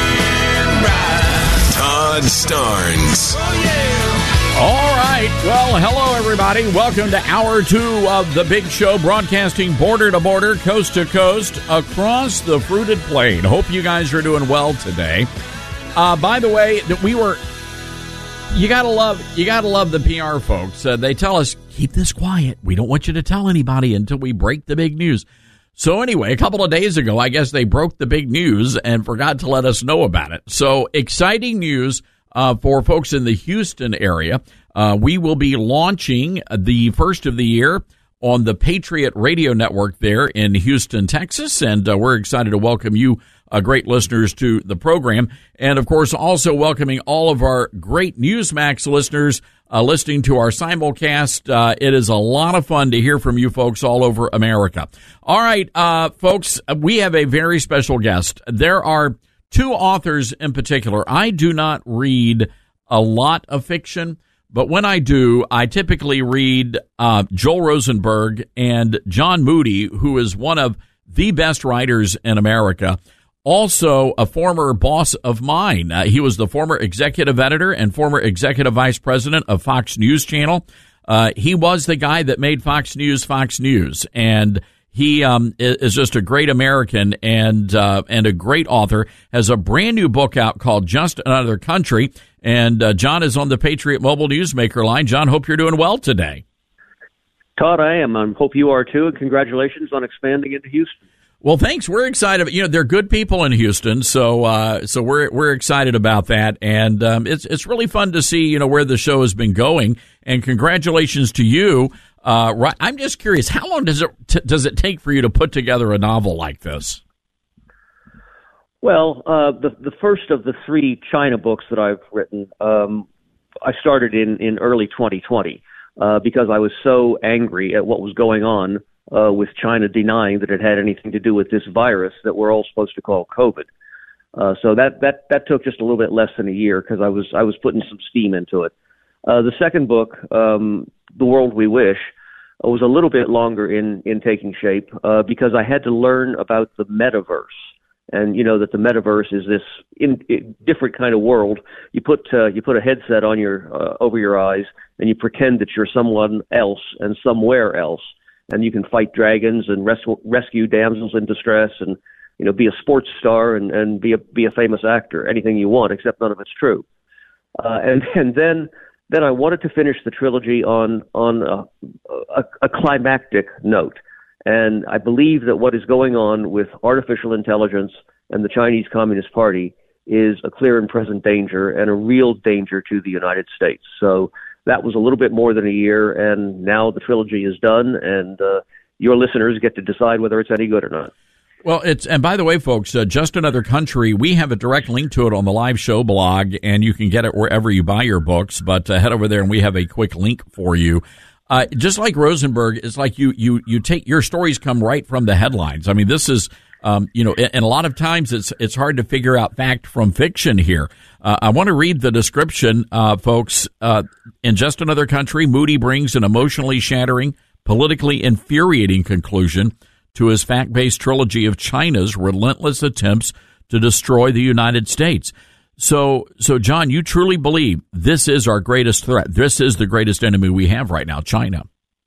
ride. Todd Starnes. Oh, yeah. All right. Well, hello, everybody. Welcome to Hour two of The Big Show, broadcasting border to border, coast to coast, across the fruited plain. Hope you guys are doing well today. Uh, by the way, that we were, you gotta love, you gotta love the P R folks. Uh, they tell us, keep this quiet. We don't want you to tell anybody until we break the big news. So anyway, a couple of days ago, I guess they broke the big news and forgot to let us know about it. So exciting news uh, for folks in the Houston area. Uh, we will be launching the first of the year on the Patriot Radio Network there in Houston, Texas. And uh, we're excited to welcome you, uh, great listeners, to the program. And, of course, also welcoming all of our great Newsmax listeners uh, listening to our simulcast. Uh, it is a lot of fun to hear from you folks all over America. All right, uh, folks, we have a very special guest. There are two authors in particular. I do not read a lot of fiction, but when I do, I typically read uh, Joel Rosenberg and John Moody, who is one of the best writers in America. Also, a former boss of mine. Uh, he was the former executive editor and former executive vice president of Fox News Channel. Uh, he was the guy that made Fox News Fox News, and he um, is just a great American and uh, and a great author. Has a brand new book out called Just Another Country. And uh, John is on the Patriot Mobile Newsmaker line. John, hope you're doing well today. Todd, I am. I hope you are too, and congratulations on expanding into Houston. Well, thanks. We're excited. You know, they're good people in Houston, so uh, so we're we're excited about that, and um, it's it's really fun to see, you know, where the show has been going. And congratulations to you. Uh, right, I'm just curious, how long does it t- does it take for you to put together a novel like this? Well, uh, the the first of the three China books that I've written, um, I started in, in early twenty twenty uh, because I was so angry at what was going on uh, with China denying that it had anything to do with this virus that we're all supposed to call COVID. Uh, so that, that, that took just a little bit less than a year because I was I was putting some steam into it. Uh, the second book, um, The World We Wish, was a little bit longer in, in taking shape uh, because I had to learn about the metaverse. And you know that the metaverse is this in, in different kind of world. You put uh, you put a headset on your uh, over your eyes, and you pretend that you're someone else and somewhere else, and you can fight dragons and res- rescue damsels in distress, and you know be a sports star and, and be a be a famous actor. Anything you want, except none of it's true. Uh, and and then then I wanted to finish the trilogy on on a, a, a climactic note. And I believe that what is going on with artificial intelligence and the Chinese Communist Party is a clear and present danger and a real danger to the United States. So that was a little bit more than a year, and now the trilogy is done, and uh, your listeners get to decide whether it's any good or not. Well, it's, and by the way, folks, uh, Just Another Country, we have a direct link to it on the live show blog, and you can get it wherever you buy your books, but uh, head over there and we have a quick link for you. Uh, just like Rosenberg, it's like you, you, you take your stories come right from the headlines. I mean, this is, um, you know, and a lot of times it's it's hard to figure out fact from fiction here. Uh, I want to read the description, uh, folks. Uh, in Just Another Country, Moody brings an emotionally shattering, politically infuriating conclusion to his fact-based trilogy of China's relentless attempts to destroy the United States. So, so John, you truly believe this is our greatest threat. This is the greatest enemy we have right now, China.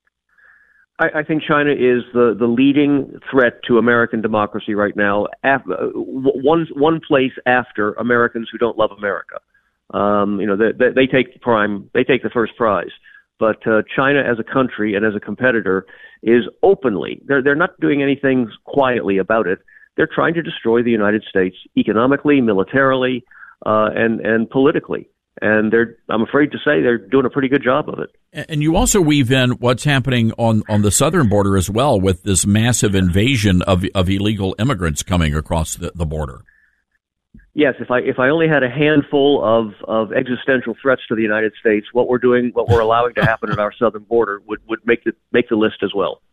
I, I think China is the, the leading threat to American democracy right now. Af- one one place after Americans who don't love America. Um, you know, they, they, they take the prime, they take the first prize. But uh, China as a country and as a competitor is openly, they're they're not doing anything quietly about it. They're trying to destroy the United States economically, militarily, uh, and and politically. And they're, I'm afraid to say, they're doing a pretty good job of it. And you also weave in what's happening on, on the southern border as well, with this massive invasion of of illegal immigrants coming across the, the border. Yes, if I if I only had a handful of, of existential threats to the United States, what we're doing, what we're allowing to happen at our southern border would, would make the make the list as well.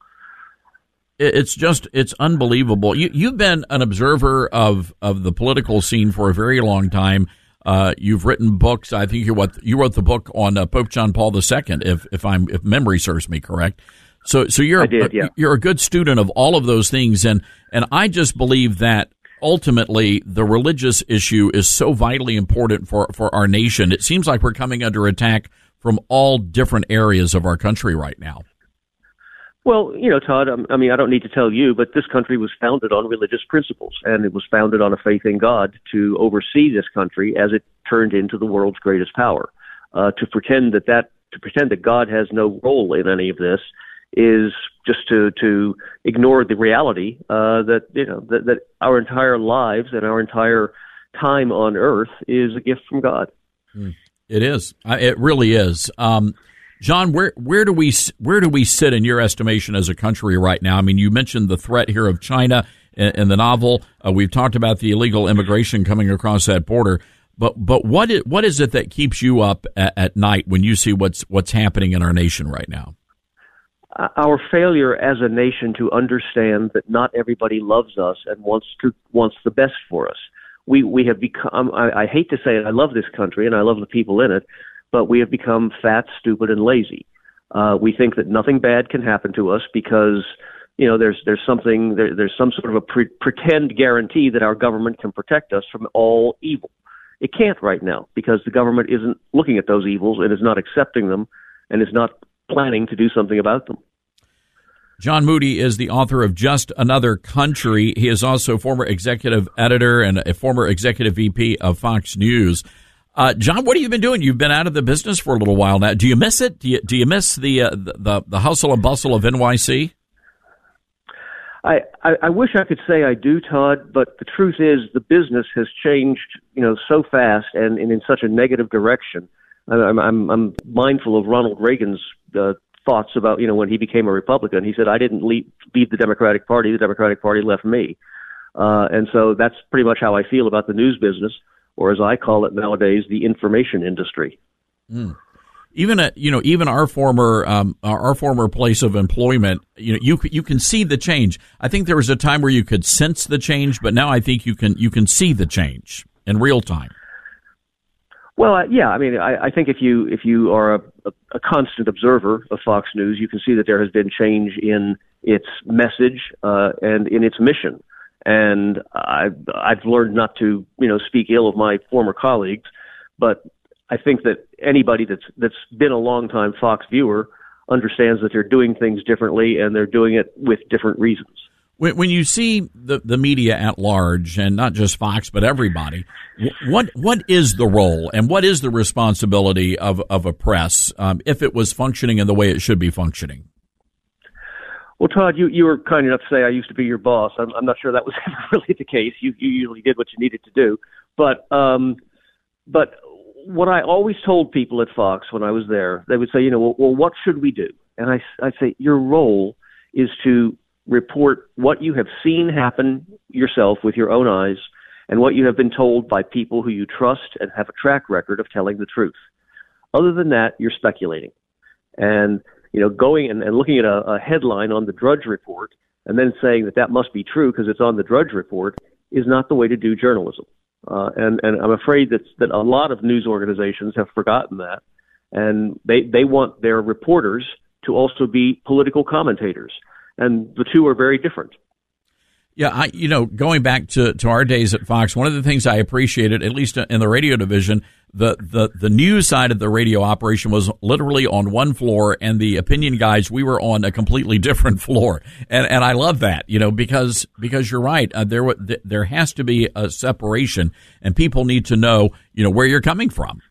It's just, it's unbelievable. You, you've been an observer of, of the political scene for a very long time. Uh, you've written books. I think you what you wrote the book on uh, Pope John Paul the Second, if if I'm if memory serves me correct. So so you're I did, yeah. you're a good student of all of those things, and and I just believe that ultimately the religious issue is so vitally important for for our nation. It seems like we're coming under attack from all different areas of our country right now. Well, you know, Todd, I mean, I don't need to tell you, but this country was founded on religious principles, and it was founded on a faith in God to oversee this country as it turned into the world's greatest power. Uh, to pretend that that, to pretend that God has no role in any of this is just to, to ignore the reality, uh, that, you know, that, that our entire lives and our entire time on earth is a gift from God. It is. It really is. Um, John, where where do we where do we sit in your estimation as a country right now? I mean, you mentioned the threat here of China in, in the novel. Uh, we've talked about the illegal immigration coming across that border. But but what is, what is it that keeps you up at, at night when you see what's what's happening in our nation right now? Our failure as a nation to understand that not everybody loves us and wants to wants the best for us. We we have become. I, I hate to say it. I love this country and I love the people in it. But we have become fat, stupid, and lazy. Uh, we think that nothing bad can happen to us because, you know, there's there's something there, there's some sort of a pre- pretend guarantee that our government can protect us from all evil. It can't right now because the government isn't looking at those evils and is not accepting them and is not planning to do something about them. John Moody is the author of Just Another Country. He is also former executive editor and a former executive V P of Fox News. Uh, John, what have you been doing? You've been out of the business for a little while now. Do you miss it? Do you, do you miss the, uh, the the hustle and bustle of N Y C? I, I, I wish I could say I do, Todd, but the truth is the business has changed, you know, so fast and, and in such a negative direction. I'm, I'm, I'm mindful of Ronald Reagan's uh, thoughts about, you know, when he became a Republican. He said, I didn't leave, leave the Democratic Party. The Democratic Party left me. Uh, and so that's pretty much how I feel about the news business, or as I call it nowadays, the information industry. Mm. Even at, you know, even our former um, our former place of employment, you know, you you can see the change. I think there was a time where you could sense the change, but now I think you can you can see the change in real time. Well, uh, yeah, I mean, I, I think if you if you are a, a, a constant observer of Fox News, you can see that there has been change in its message uh, and in its mission. And I've, I've learned not to, you know, speak ill of my former colleagues, but I think that anybody that's that's been a long-time Fox viewer understands that they're doing things differently and they're doing it with different reasons. When, when you see the, the media at large, and not just Fox, but everybody, what what is the role and what is the responsibility of, of a press um, if it was functioning in the way it should be functioning? Well, Todd, you, you were kind enough to say I used to be your boss. I'm, I'm not sure that was ever really the case. You, you usually did what you needed to do. But um, but what I always told people at Fox when I was there, they would say, you know, well, well what should we do? And I, I'd say your role is to report what you have seen happen yourself with your own eyes and what you have been told by people who you trust and have a track record of telling the truth. Other than that, you're speculating. And you know, going and, and looking at a, a headline on the Drudge Report and then saying that that must be true because it's on the Drudge Report is not the way to do journalism. Uh, and, and I'm afraid that, that a lot of news organizations have forgotten that. And they, they want their reporters to also be political commentators. And the two are very different. Yeah, I, you know, going back to, to our days at Fox, one of the things I appreciated, at least in the radio division, the, the, the news side of the radio operation was literally on one floor, and the opinion guys, we were on a completely different floor. And, and I love that, you know, because, because you're right. Uh, there, there has to be a separation, and people need to know, you know, where you're coming from.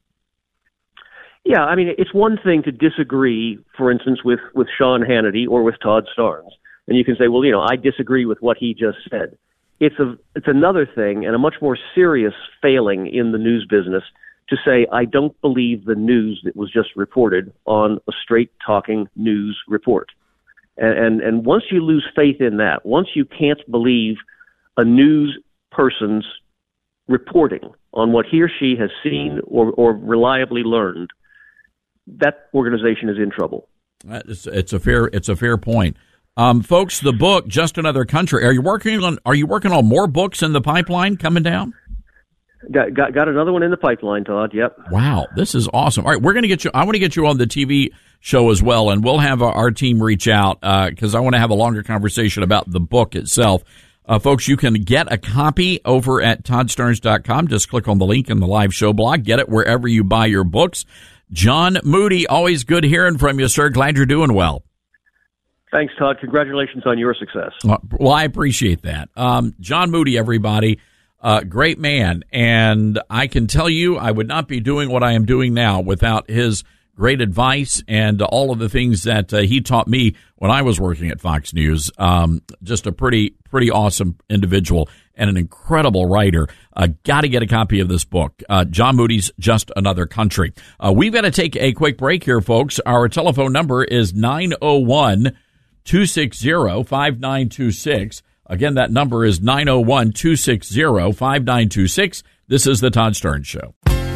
Yeah, I mean, it's one thing to disagree, for instance, with, with Sean Hannity or with Todd Starnes. And you can say, well, you know, I disagree with what he just said. It's a it's another thing and a much more serious failing in the news business to say, I don't believe the news that was just reported on a straight talking news report. And, and, and once you lose faith in that, once you can't believe a news person's reporting on what he or she has seen or, or reliably learned, that organization is in trouble. It's, it's a fair it's a fair point. Um, folks, the book, Just Another Country. Are you working on? Are you working on more books in the pipeline coming down? Got got, got another one in the pipeline, Todd. Yep. Wow, this is awesome. All right, we're going to get you. I want to get you on the T V show as well, and we'll have our, our team reach out because uh, I want to have a longer conversation about the book itself. Uh, folks, you can get a copy over at todd starnes dot com. Just click on the link in the live show blog. Get it wherever you buy your books. John Moody, always good hearing from you, sir. Glad you're doing well. Thanks, Todd. Congratulations on your success. Well, I appreciate that. Um, John Moody, everybody, uh, great man. And I can tell you I would not be doing what I am doing now without his great advice and all of the things that uh, he taught me when I was working at Fox News. Um, just a pretty, pretty awesome individual and an incredible writer. Uh, got to get a copy of this book, uh, John Moody's Just Another Country. Uh, we've got to take a quick break here, folks. Our telephone number is nine oh one, two six zero, five nine two six. Again, that number is nine oh one, two six zero, five nine two six. This is the Todd Starnes Show.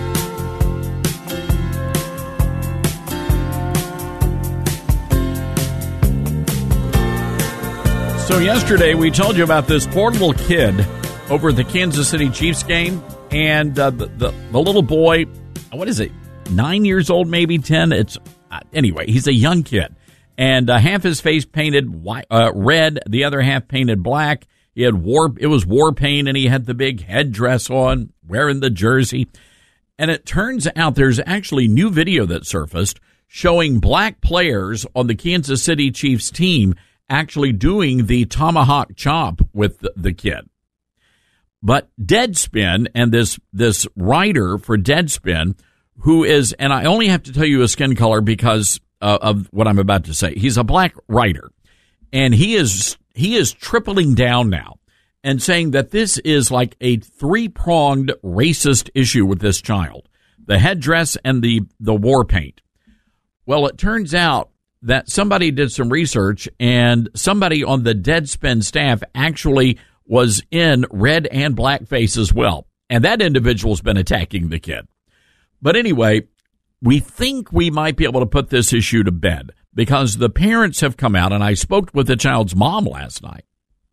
So yesterday we told you about this poor little kid over at the Kansas City Chiefs game, and uh, the, the the little boy, what is it, nine years old, maybe ten? It's uh, anyway, he's a young kid, and uh, half his face painted white, uh, red, the other half painted black. He had war, it was war paint, and he had the big headdress on, wearing the jersey. And it turns out there's actually new video that surfaced showing black players on the Kansas City Chiefs team actually doing the tomahawk chop with the, the kid. But Deadspin and this this writer for Deadspin, who is, and I only have to tell you his skin color because uh, of what I'm about to say. He's a black writer, and he is he is tripling down now and saying that this is like a three-pronged racist issue with this child, the headdress and the, the war paint. Well, it turns out that somebody did some research, and somebody on the Deadspin staff actually was in red and blackface as well. And that individual's been attacking the kid. But anyway, we think we might be able to put this issue to bed because the parents have come out, and I spoke with the child's mom last night.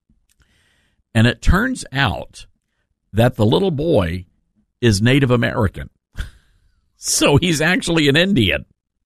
And it turns out that the little boy is Native American. So he's actually an Indian.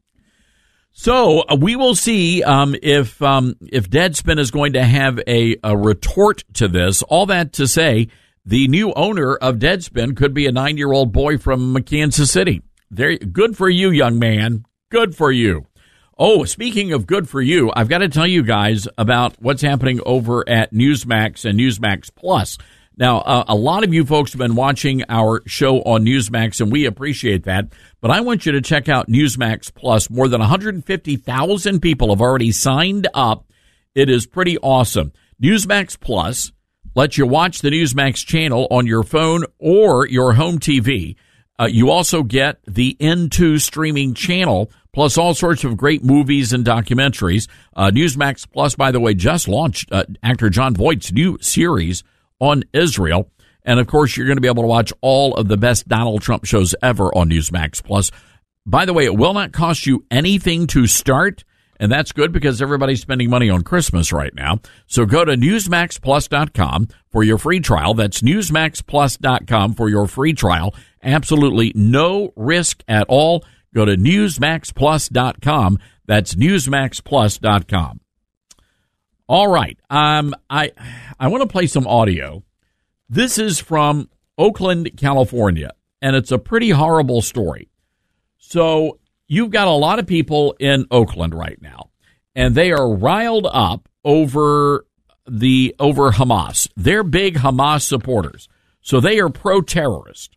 So uh, we will see um, if um, if Deadspin is going to have a, a retort to this. All that to say, the new owner of Deadspin could be a nine-year-old boy from Kansas City. There, good for you, young man. Good for you. Oh, speaking of good for you, I've got to tell you guys about what's happening over at Newsmax and Newsmax Plus. Now, uh, a lot of you folks have been watching our show on Newsmax, and we appreciate that. But I want you to check out Newsmax Plus. More than one hundred fifty thousand people have already signed up. It is pretty awesome. Newsmax Plus lets you watch the Newsmax channel on your phone or your home T V. Uh, you also get the N two streaming channel, plus all sorts of great movies and documentaries. Uh, Newsmax Plus, by the way, just launched uh, actor Jon Voight's new series on Israel. And, of course, you're going to be able to watch all of the best Donald Trump shows ever on Newsmax Plus. By the way, it will not cost you anything to start, And that's good because everybody's spending money on Christmas right now. So go to newsmax plus dot com for your free trial. That's newsmax plus dot com for your free trial. Absolutely no risk at all. Go to newsmax plus dot com. That's newsmax plus dot com. All right. Um, I I want to play some audio. This is from Oakland, California, and it's a pretty horrible story. So you've got a lot of people in Oakland right now, and they are riled up over the over Hamas. They're big Hamas supporters, so they are pro-terrorist.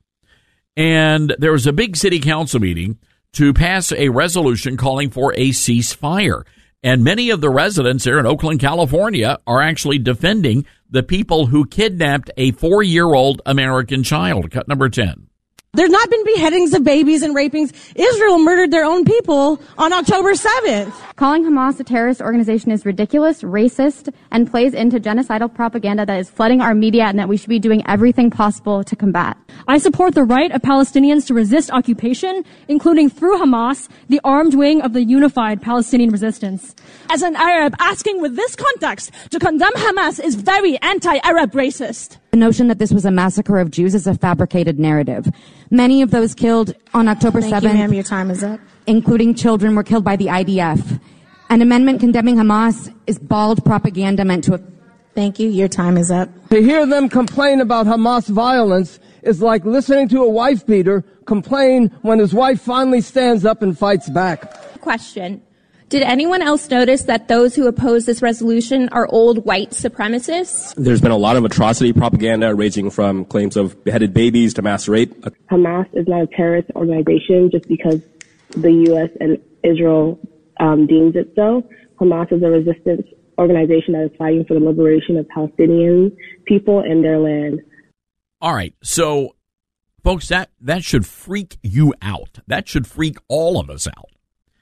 And there was a big city council meeting to pass a resolution calling for a ceasefire. And many of the residents there in Oakland, California, are actually defending the people who kidnapped a four-year-old American child. Cut number ten. There's not been beheadings of babies and rapings. Israel murdered their own people on October seventh. Calling Hamas a terrorist organization is ridiculous, racist, and plays into genocidal propaganda that is flooding our media and that we should be doing everything possible to combat. I support the right of Palestinians to resist occupation, including through Hamas, the armed wing of the unified Palestinian resistance. As an Arab, asking with this context to condemn Hamas is very anti-Arab racist. The notion that this was a massacre of Jews is a fabricated narrative. Many of those killed on October seventh, Thank you, ma'am. Your time is up. including children, were killed by the I D F. An amendment condemning Hamas is bald propaganda meant to... Thank you. Your time is up. To hear them complain about Hamas violence is like listening to a wife beater complain when his wife finally stands up and fights back. Question. Did anyone else notice that those who oppose this resolution are old white supremacists? There's been a lot of atrocity propaganda ranging from claims of beheaded babies to mass rape. Hamas is not a terrorist organization just because the U S and Israel um, deems it so. Hamas is a resistance organization that is fighting for the liberation of Palestinian people and their land. All right. So, folks, that, that should freak you out. That should freak all of us out.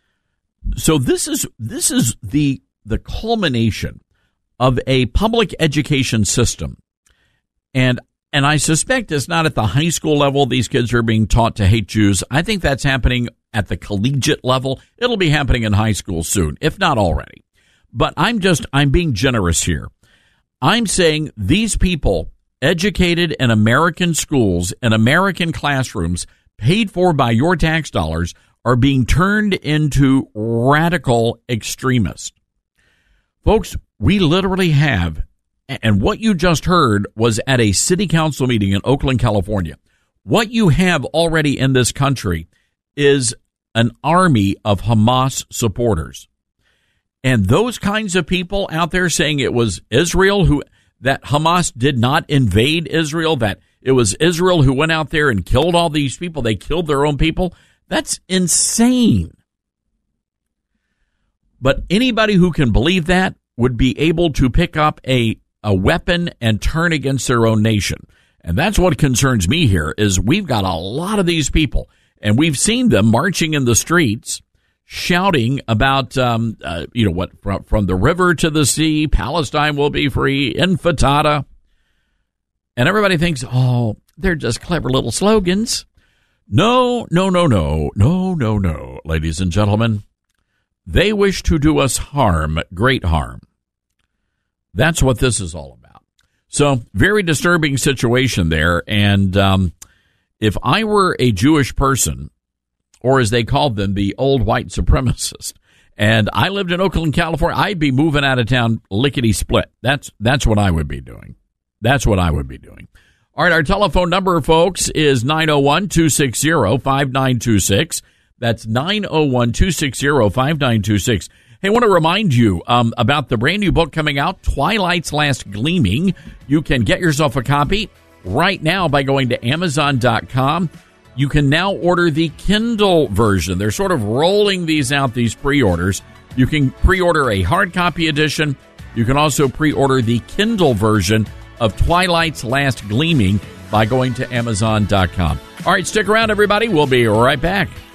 So this is this is the the culmination of a public education system. And and I suspect it's not at the high school level these kids are being taught to hate Jews. I think that's happening at the collegiate level. It'll be happening in high school soon, if not already. But I'm just I'm being generous here. I'm saying these people educated in American schools, in American classrooms, paid for by your tax dollars, are being turned into radical extremists. Folks, we literally have, and what you just heard was at a city council meeting in Oakland, California. What you have already in this country is an army of Hamas supporters. And those kinds of people out there saying it was Israel who, that Hamas did not invade Israel, that it was Israel who went out there and killed all these people, they killed their own people. That's insane. But anybody who can believe that would be able to pick up a, a weapon and turn against their own nation. And that's what concerns me here is we've got a lot of these people, and we've seen them marching in the streets, shouting about, um, uh, you know, what from, from the river to the sea, Palestine will be free, Intifada. And everybody thinks, oh, they're just clever little slogans. No, no, no, no, no, no, no, ladies and gentlemen. They wish to do us harm, great harm. That's what this is all about. So, very disturbing situation there. And um, if I were a Jewish person, or as they called them, the old white supremacist, and I lived in Oakland, California, I'd be moving out of town lickety-split. That's, that's what I would be doing. That's what I would be doing. All right, our telephone number, folks, is nine oh one, two six zero, five nine two six. That's nine oh one, two six zero, five nine two six. Hey, I want to remind you um, about the brand new book coming out, Twilight's Last Gleaming. You can get yourself a copy right now by going to amazon dot com. You can now order the Kindle version. They're sort of rolling these out, these pre-orders. You can pre-order a hard copy edition. You can also pre-order the Kindle version of Twilight's Last Gleaming by going to amazon dot com. All right, stick around, everybody. We'll be right back.